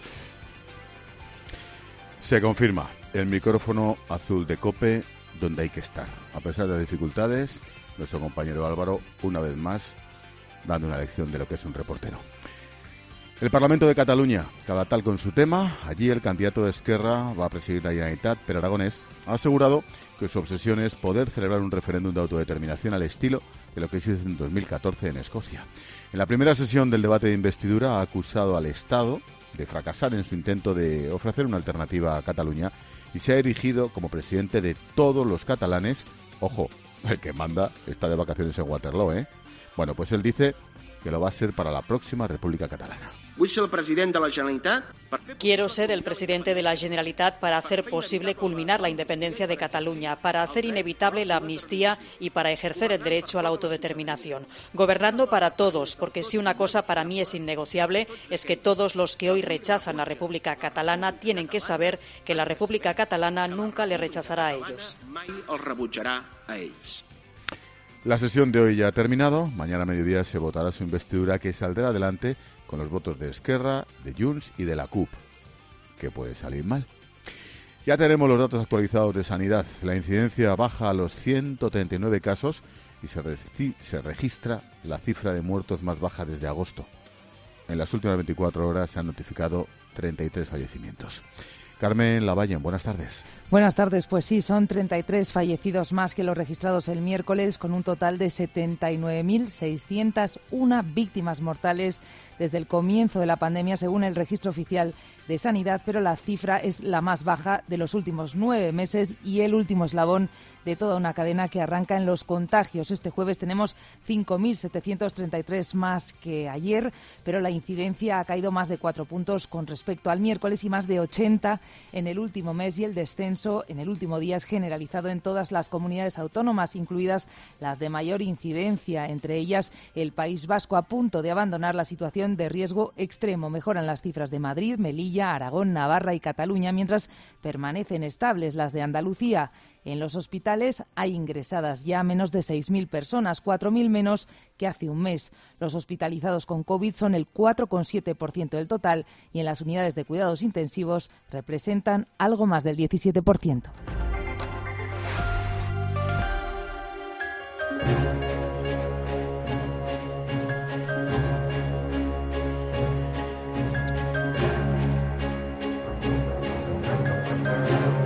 Se confirma el micrófono azul de COPE donde hay que estar. A pesar de las dificultades, nuestro compañero Álvaro, una vez más, dando una lección de lo que es un reportero. El Parlamento de Cataluña, cada tal con su tema. Allí el candidato de Esquerra va a presidir la Generalitat, Pere Aragonés, ha asegurado que su obsesión es poder celebrar un referéndum de autodeterminación al estilo de lo que se hizo en dos mil catorce en Escocia. En la primera sesión del debate de investidura ha acusado al Estado de fracasar en su intento de ofrecer una alternativa a Cataluña y se ha erigido como presidente de todos los catalanes. Ojo, el que manda está de vacaciones en Waterloo, ¿eh? Bueno, pues él dice que lo va a ser para la próxima República Catalana. Quiero ser el presidente de la Generalitat para hacer posible culminar la independencia de Cataluña, para hacer inevitable la amnistía y para ejercer el derecho a la autodeterminación. Gobernando para todos, porque si una cosa para mí es innegociable, es que todos los que hoy rechazan la República Catalana tienen que saber que la República Catalana nunca le rechazará a ellos. La sesión de hoy ya ha terminado. Mañana a mediodía se votará su investidura, que saldrá adelante con los votos de Esquerra, de Junts y de la C U P. ¿Qué puede salir mal? Ya tenemos los datos actualizados de sanidad. La incidencia baja a los ciento treinta y nueve casos y se, re- se registra la cifra de muertos más baja desde agosto. En las últimas veinticuatro horas se han notificado treinta y tres fallecimientos. Carmen Lavallen, buenas tardes. Buenas tardes, pues sí, son treinta y tres fallecidos más que los registrados el miércoles, con un total de setenta y nueve mil seiscientas una víctimas mortales desde el comienzo de la pandemia, según el registro oficial de Sanidad, pero la cifra es la más baja de los últimos nueve meses y el último eslabón de toda una cadena que arranca en los contagios. Este jueves tenemos cinco mil setecientos treinta y tres más que ayer, pero la incidencia ha caído más de cuatro puntos con respecto al miércoles y más de ochenta en el último mes, y el descenso en el último día es generalizado en todas las comunidades autónomas, incluidas las de mayor incidencia, entre ellas el País Vasco, a punto de abandonar la situación de riesgo extremo. Mejoran las cifras de Madrid, Melilla, Aragón, Navarra y Cataluña, mientras permanecen estables las de Andalucía. En los hospitales hay ingresadas ya menos de seis mil personas, cuatro mil menos que hace un mes. Los hospitalizados con COVID son el cuatro coma siete por ciento del total y en las unidades de cuidados intensivos representan algo más del diecisiete por ciento.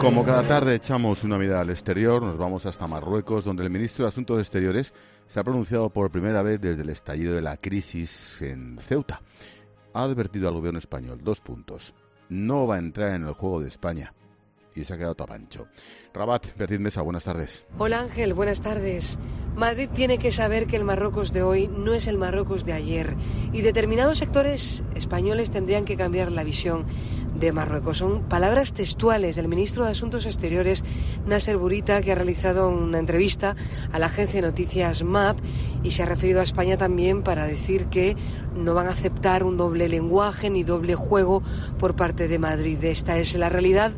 Como cada tarde echamos una mirada al exterior, nos vamos hasta Marruecos, donde el ministro de Asuntos Exteriores se ha pronunciado por primera vez desde el estallido de la crisis en Ceuta. Ha advertido al gobierno español, dos puntos, no va a entrar en el juego de España. Y se ha quedado tapancho. Rabat, Beatriz Mesa, buenas tardes. Hola Ángel, buenas tardes. Madrid tiene que saber que el Marruecos de hoy no es el Marruecos de ayer y determinados sectores españoles tendrían que cambiar la visión de Marruecos. Son palabras textuales del ministro de Asuntos Exteriores, Nasser Bourita, que ha realizado una entrevista a la agencia de noticias M A P y se ha referido a España también para decir que no van a aceptar un doble lenguaje ni doble juego por parte de Madrid. Esta es la realidad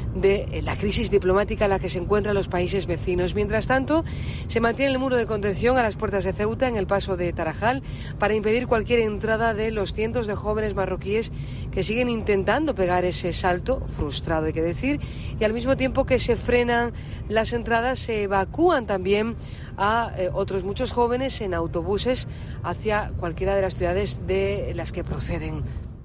de la crisis diplomática en la que se encuentran los países vecinos. Mientras tanto, se mantiene el muro de contención a las puertas de Ceuta en el paso de Tarajal para impedir cualquier entrada de los cientos de jóvenes marroquíes que siguen intentando pegar ese salto, frustrado hay que decir, y al mismo tiempo que se frenan las entradas, se evacúan también a eh, otros muchos jóvenes en autobuses hacia cualquiera de las ciudades de las que proceden.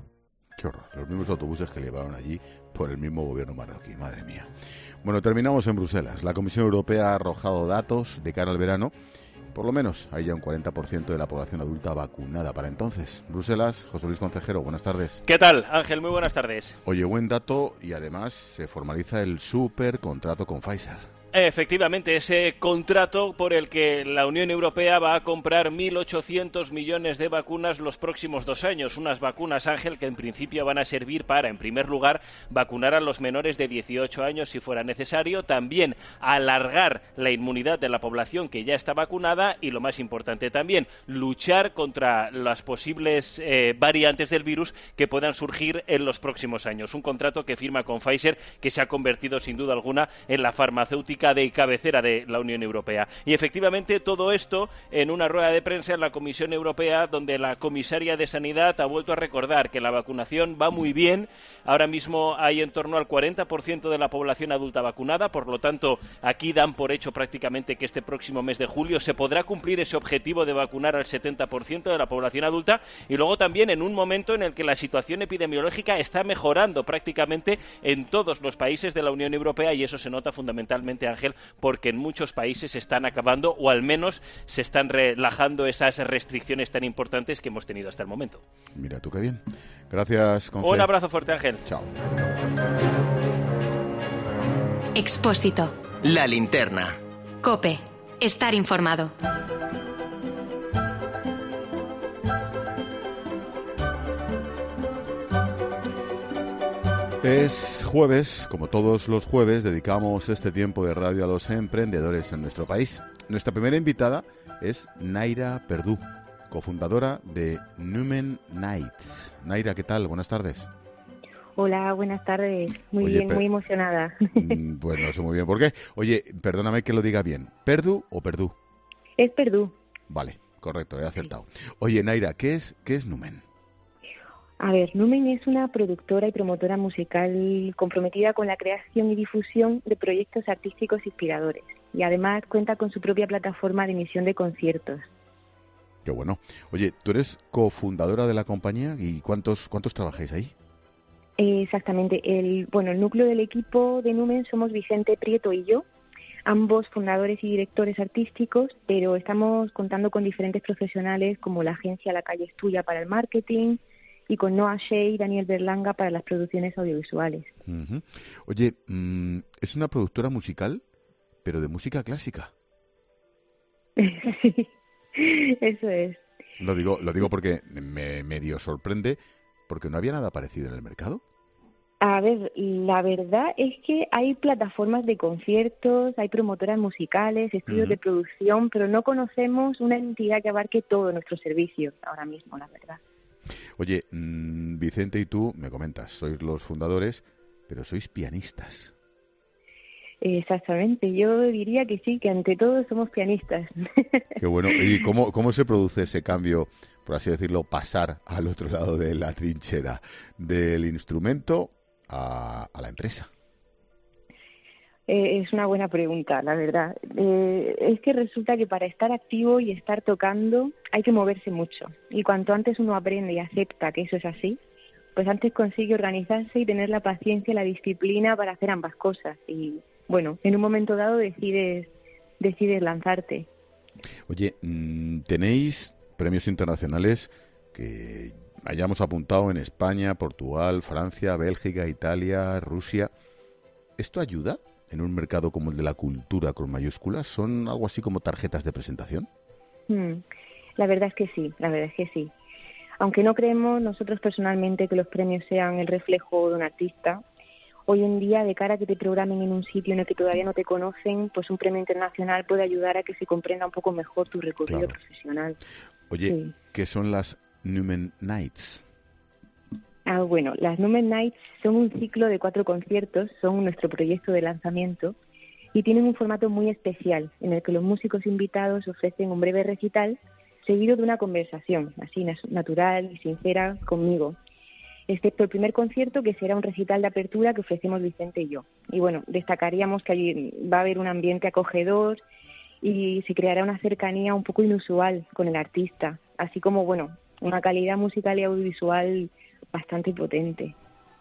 Qué horror, los mismos autobuses que llevaron allí por el mismo gobierno marroquí, madre mía. Bueno, terminamos en Bruselas. La Comisión Europea ha arrojado datos de cara al verano. Por lo menos hay ya un cuarenta por ciento de la población adulta vacunada para entonces. Bruselas, José Luis Concejero, buenas tardes. ¿Qué tal, Ángel? Muy buenas tardes. Oye, buen dato y además se formaliza el supercontrato con Pfizer. Efectivamente, ese contrato por el que la Unión Europea va a comprar mil ochocientos millones de vacunas los próximos dos años. Unas vacunas, Ángel, que en principio van a servir para, en primer lugar, vacunar a los menores de dieciocho años si fuera necesario, también alargar la inmunidad de la población que ya está vacunada y, lo más importante también, luchar contra las posibles eh, variantes del virus que puedan surgir en los próximos años. Un contrato que firma con Pfizer, que se ha convertido sin duda alguna en la farmacéutica de cabecera de la Unión Europea. Y efectivamente todo esto en una rueda de prensa en la Comisión Europea, donde la comisaria de Sanidad ha vuelto a recordar que la vacunación va muy bien. Ahora mismo hay en torno al cuarenta por ciento de la población adulta vacunada, por lo tanto aquí dan por hecho prácticamente que este próximo mes de julio se podrá cumplir ese objetivo de vacunar al setenta por ciento de la población adulta, y luego también en un momento en el que la situación epidemiológica está mejorando prácticamente en todos los países de la Unión Europea, y eso se nota fundamentalmente, Ángel, porque en muchos países se están acabando o al menos se están relajando esas restricciones tan importantes que hemos tenido hasta el momento. Mira tú qué bien. Gracias, Conce. Un abrazo fuerte, Ángel. Chao. Expósito. La linterna. COPE. Estar informado. Es jueves, como todos los jueves, dedicamos este tiempo de radio a los emprendedores en nuestro país. Nuestra primera invitada es Naira Perdú, cofundadora de Numen Nights. Naira, ¿qué tal? Buenas tardes. Hola, buenas tardes. Muy Oye, bien, per... muy emocionada. Pues no sé muy bien por qué. Oye, perdóname que lo diga bien. ¿Perdú o Perdú? Es Perdú. Vale, correcto, he acertado. Oye, Naira, ¿qué es, qué es Numen? A ver, Numen es una productora y promotora musical comprometida con la creación y difusión de proyectos artísticos inspiradores, y además cuenta con su propia plataforma de emisión de conciertos. Qué bueno. Oye, ¿tú eres cofundadora de la compañía y cuántos cuántos trabajáis ahí? Eh, exactamente. El, bueno, el núcleo del equipo de Numen somos Vicente Prieto y yo, ambos fundadores y directores artísticos, pero estamos contando con diferentes profesionales como la agencia La Calle es Tuya para el marketing, y con Noah Shea y Daniel Berlanga para las producciones audiovisuales. Uh-huh. Oye, mmm, es una productora musical, pero de música clásica. Sí, eso es. Lo digo, lo digo porque me medio sorprende, porque no había nada parecido en el mercado. A ver, la verdad es que hay plataformas de conciertos, hay promotoras musicales, estudios uh-huh. de producción, pero no conocemos una entidad que abarque todos nuestros servicios ahora mismo, la verdad. Oye, mmm, Vicente y tú, me comentas, sois los fundadores, pero sois pianistas. Exactamente, yo diría que sí, que ante todo somos pianistas. Qué bueno. ¿Y cómo, cómo se produce ese cambio, por así decirlo, pasar al otro lado de la trinchera, del instrumento a, a la empresa? Eh, es una buena pregunta, la verdad. Eh, es que resulta que para estar activo y estar tocando hay que moverse mucho. Y cuanto antes uno aprende y acepta que eso es así, pues antes consigue organizarse y tener la paciencia y la disciplina para hacer ambas cosas. Y bueno, en un momento dado decides, decides lanzarte. Oye, ¿tenéis premios internacionales que hayamos apuntado en España, Portugal, Francia, Bélgica, Italia, Rusia? ¿Esto ayuda en un mercado como el de la cultura con mayúsculas? ¿Son algo así como tarjetas de presentación? Hmm, la verdad es que sí, la verdad es que sí. Aunque no creemos nosotros personalmente que los premios sean el reflejo de un artista, hoy en día, de cara a que te programen en un sitio en el que todavía no te conocen, pues un premio internacional puede ayudar a que se comprenda un poco mejor tu recorrido claro. profesional. Oye, sí. ¿qué son las Numen Nights? Ah, bueno, las Numen Nights son un ciclo de cuatro conciertos, son nuestro proyecto de lanzamiento y tienen un formato muy especial en el que los músicos invitados ofrecen un breve recital seguido de una conversación, así natural y sincera, conmigo, excepto el primer concierto, que será un recital de apertura que ofrecemos Vicente y yo. Y bueno, destacaríamos que allí va a haber un ambiente acogedor y se creará una cercanía un poco inusual con el artista, así como, bueno, una calidad musical y audiovisual bastante potente.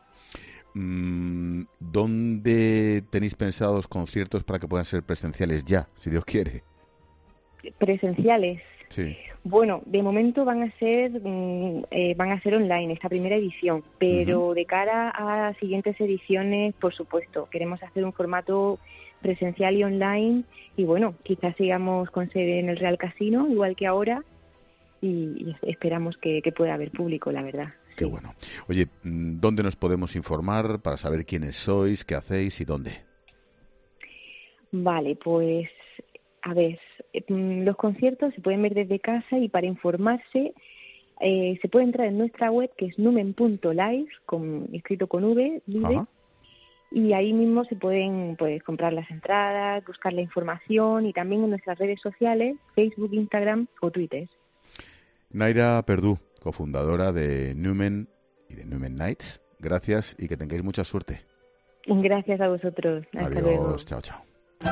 ¿Dónde tenéis pensados conciertos para que puedan ser presenciales ya, si Dios quiere? Presenciales. Sí. Bueno, de momento van a ser eh, van a ser online esta primera edición, pero uh-huh. de cara a siguientes ediciones, por supuesto, queremos hacer un formato presencial y online y bueno, quizás sigamos con sede en el Real Casino, igual que ahora, y, y esperamos que, que pueda haber público, la verdad. Qué sí. Bueno. Oye, ¿dónde nos podemos informar para saber quiénes sois, qué hacéis y dónde? Vale, pues a ver, los conciertos se pueden ver desde casa y para informarse eh, se puede entrar en nuestra web, que es numen punto live, con, escrito con V, live, Ajá. y ahí mismo se pueden pues comprar las entradas, buscar la información y también en nuestras redes sociales, Facebook, Instagram o Twitter. Naira Perdú, cofundadora de Numen y de Numen Nights, gracias y que tengáis mucha suerte. Gracias a vosotros. Hasta Adiós, luego. Chao, chao.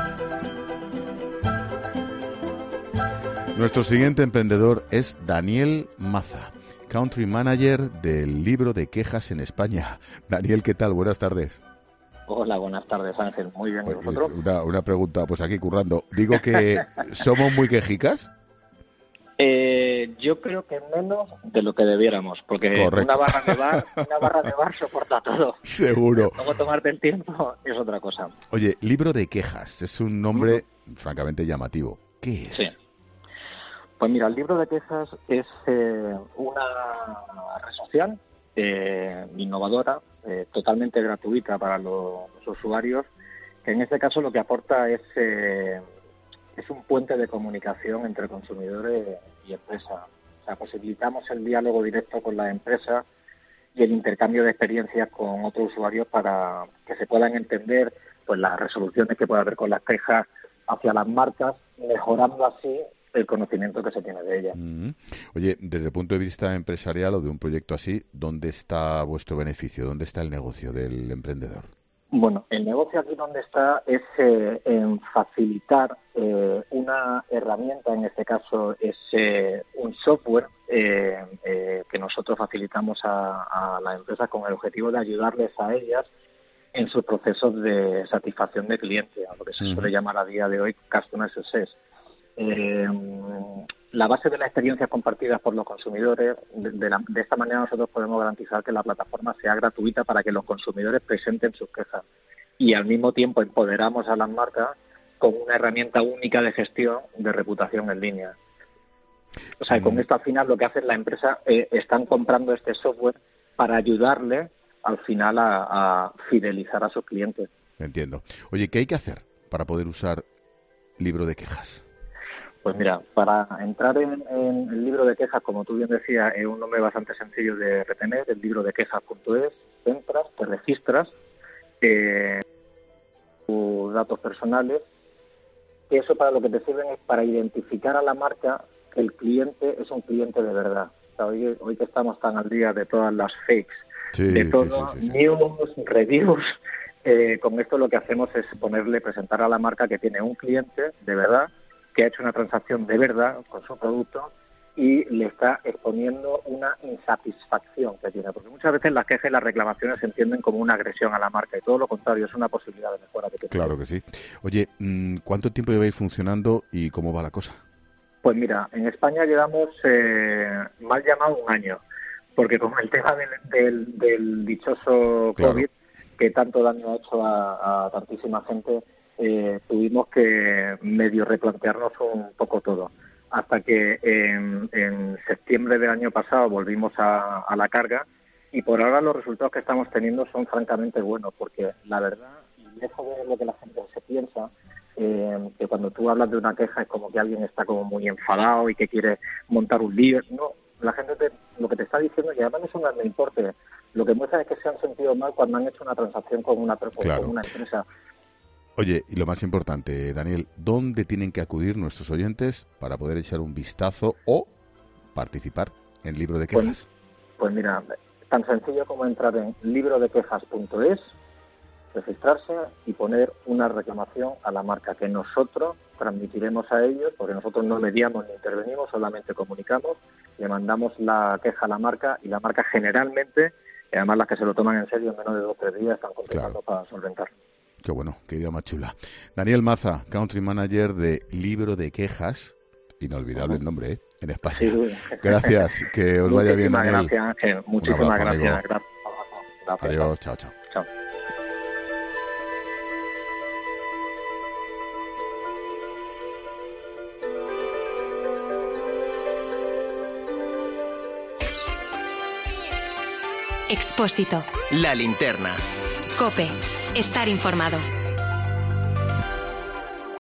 Nuestro siguiente emprendedor es Daniel Maza, Country Manager del Libro de Quejas en España. Daniel, ¿qué tal? Buenas tardes. Hola, buenas tardes, Ángel. Muy bien, ¿y vosotros? Una, una pregunta, pues aquí currando. Digo que ¿somos muy quejicas? Eh, yo creo que menos de lo que debiéramos, porque Correcto. una barra de bar, una barra de bar soporta todo. Seguro. Luego tomarte el tiempo es otra cosa. Oye, Libro de Quejas es un nombre uh-huh. francamente llamativo. ¿Qué es? Sí. Pues mira, el Libro de Quejas es eh, una red social eh, innovadora, eh, totalmente gratuita para los, los usuarios, que en este caso lo que aporta es eh, es un puente de comunicación entre consumidores y empresas. O sea, posibilitamos el diálogo directo con las empresas y el intercambio de experiencias con otros usuarios para que se puedan entender pues las resoluciones que puede haber con las quejas hacia las marcas, mejorando así el conocimiento que se tiene de ellas. Mm-hmm. Oye, desde el punto de vista empresarial o de un proyecto así, ¿dónde está vuestro beneficio? ¿Dónde está el negocio del emprendedor? Bueno, el negocio aquí donde está es eh, en facilitar eh, una herramienta, en este caso es eh, un software eh, eh, que nosotros facilitamos a, a las empresas con el objetivo de ayudarles a ellas en sus procesos de satisfacción de cliente, a lo que se uh-huh. suele llamar a día de hoy Customer Success. Eh, la base de las experiencias compartidas por los consumidores, de, de, la, de esta manera nosotros podemos garantizar que la plataforma sea gratuita para que los consumidores presenten sus quejas y al mismo tiempo empoderamos a las marcas con una herramienta única de gestión de reputación en línea. O sea, mm. con esto al final lo que hacen las empresas eh, están comprando este software para ayudarle al final a, a fidelizar a sus clientes. Entiendo. Oye, ¿qué hay que hacer para poder usar Libro de Quejas? Pues mira, para entrar en, en el Libro de Quejas, como tú bien decías, es un nombre bastante sencillo de retener, el libro de quejas punto es, entras, te registras, eh, tus datos personales, que eso para lo que te sirven es para identificar a la marca que el cliente es un cliente de verdad. O sea, hoy, hoy que estamos tan al día de todas las fakes, sí, de todo, sí, sí, sí, sí. news, reviews, eh, con esto lo que hacemos es ponerle, presentar a la marca que tiene un cliente de verdad, que ha hecho una transacción de verdad con su producto y le está exponiendo una insatisfacción que tiene, porque muchas veces las quejas y las reclamaciones se entienden como una agresión a la marca y todo lo contrario, es una posibilidad de mejora. De que claro que sí. Oye, ¿cuánto tiempo lleváis funcionando y cómo va la cosa? Pues mira, en España llevamos eh, mal llamado un año, porque con el tema del, del, del dichoso claro. COVID, que tanto daño ha hecho a, a tantísima gente, eh, tuvimos que medio replantearnos un poco todo. Hasta que en, en septiembre del año pasado volvimos a, a la carga y por ahora los resultados que estamos teniendo son francamente buenos, porque la verdad, y lejos de lo que la gente se piensa, eh, que cuando tú hablas de una queja es como que alguien está como muy enfadado y que quiere montar un lío. No, la gente te, lo que te está diciendo, y además no es un gran importe, lo que muestra es que se han sentido mal cuando han hecho una transacción con una, claro. con una empresa. Oye, y lo más importante, Daniel, ¿dónde tienen que acudir nuestros oyentes para poder echar un vistazo o participar en Libro de Quejas? Pues, pues mira, tan sencillo como entrar en libro de quejas punto es, registrarse y poner una reclamación a la marca que nosotros transmitiremos a ellos, porque nosotros no mediamos ni intervenimos, solamente comunicamos, le mandamos la queja a la marca y la marca generalmente, y además las que se lo toman en serio en menos de dos o tres días, están contestando claro. para solventar. Qué bueno, qué idea más chula. Daniel Maza, Country Manager de Libro de Quejas, inolvidable el nombre, ¿eh? En España. Sí. Gracias, que os vaya bien, Daniel. Muchísimas gracias, Ángel. Muchísimas gracias. gracias. Adiós, chao, chao. Chao. Expósito. La linterna. COPE. Estar informado.